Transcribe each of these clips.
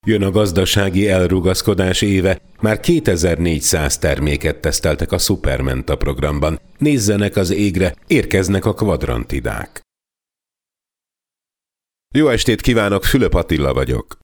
Jön a gazdasági elrugaszkodás éve, már 2400 terméket teszteltek a Supermenta programban. Nézzenek az égre, érkeznek a kvadrantidák. Jó estét kívánok, Fülöp Attila vagyok.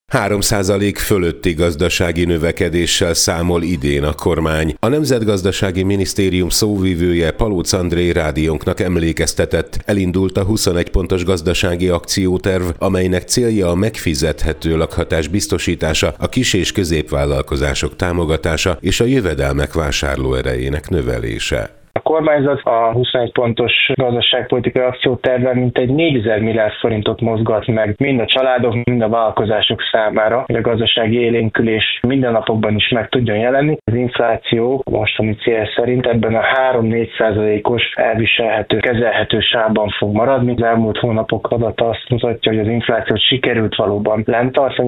3% fölötti gazdasági növekedéssel számol idén a kormány. A Nemzetgazdasági Minisztérium szóvivője Palóc André rádiónknak emlékeztetett, elindult a 21 pontos gazdasági akcióterv, amelynek célja a megfizethető lakhatás biztosítása, a kis- és középvállalkozások támogatása és a jövedelmek vásárlóerejének növelése. A kormányzat a 21 pontos gazdaságpolitikai akciótervben mintegy 4000 milliárd forintot mozgat meg mind a családok, mind a vállalkozások számára, hogy a gazdasági élénkülés mindennapokban is meg tudjon jelenni. Az infláció mostani cél szerint ebben a 3-4%-os elviselhető, kezelhető sávban fog maradni. Az elmúlt hónapok adata azt mutatja, hogy az inflációt sikerült valóban lenntartani.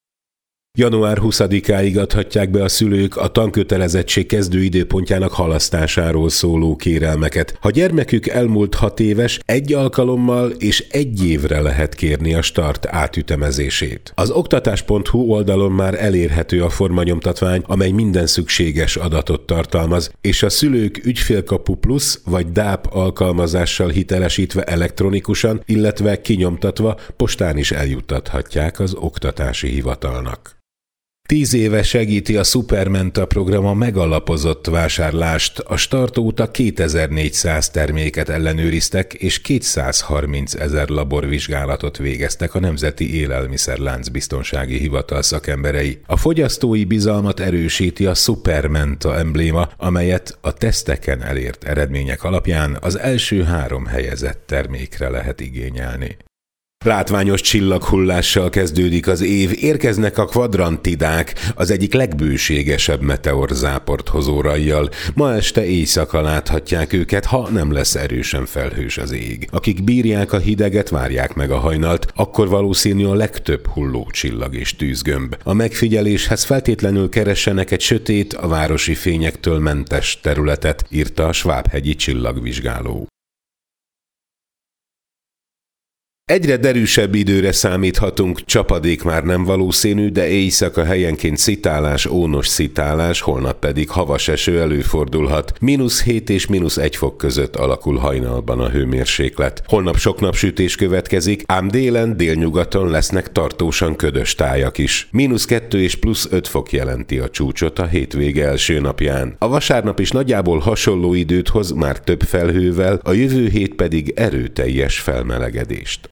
Január 20-áig adhatják be a szülők a tankötelezettség kezdő időpontjának halasztásáról szóló kérelmeket. Ha gyermekük elmúlt 6 éves, egy alkalommal és 1 évre lehet kérni a start átütemezését. Az oktatás.hu oldalon már elérhető a formanyomtatvány, amely minden szükséges adatot tartalmaz, és a szülők Ügyfélkapu Plusz vagy DÁP alkalmazással hitelesítve elektronikusan, illetve kinyomtatva postán is eljuttathatják az oktatási hivatalnak. 10 éve segíti a Supermenta program a megalapozott vásárlást. A start óta 2400 terméket ellenőriztek, és 230 000 laborvizsgálatot végeztek a Nemzeti Élelmiszerlánc Biztonsági Hivatal szakemberei. A fogyasztói bizalmat erősíti a Supermenta embléma, amelyet a teszteken elért eredmények alapján az első 3 helyezett termékre lehet igényelni. Látványos csillaghullással kezdődik az év, érkeznek a kvadrantidák, az egyik legbőségesebb meteorzáport hozó rajjal. Ma este éjszaka láthatják őket, ha nem lesz erősen felhős az ég. Akik bírják a hideget, várják meg a hajnalt, akkor valószínű a legtöbb hulló csillag és tűzgömb. A megfigyeléshez feltétlenül keressenek egy sötét, a városi fényektől mentes területet, írta a Svábhegyi csillagvizsgáló. Egyre derűsebb időre számíthatunk, csapadék már nem valószínű, de éjszaka helyenként szitálás, ónos szitálás, holnap pedig havas eső előfordulhat. -7 és -1 fok között alakul hajnalban a hőmérséklet. Holnap sok napsütés következik, ám délen, délnyugaton lesznek tartósan ködös tájak is. -2 és +5 fok jelenti a csúcsot a hétvége első napján. A vasárnap is nagyjából hasonló időt hoz, már több felhővel, a jövő hét pedig erőteljes felmelegedést.